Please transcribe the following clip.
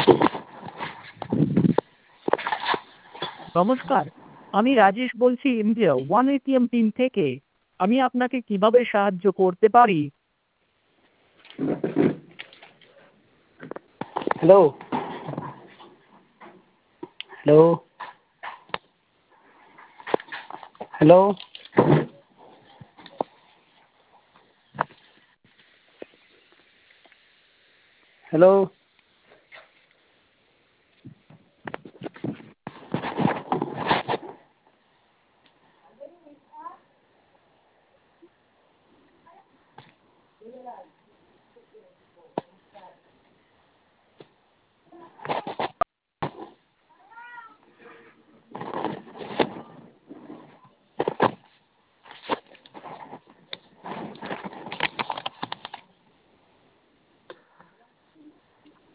নমস্কার, আমি রাজেশ বলছি ইন্ডিয়া ওয়ান এটিএম টিম থেকে। আমি আপনাকে কিভাবে সাহায্য করতে পারি? Hello hello hello hello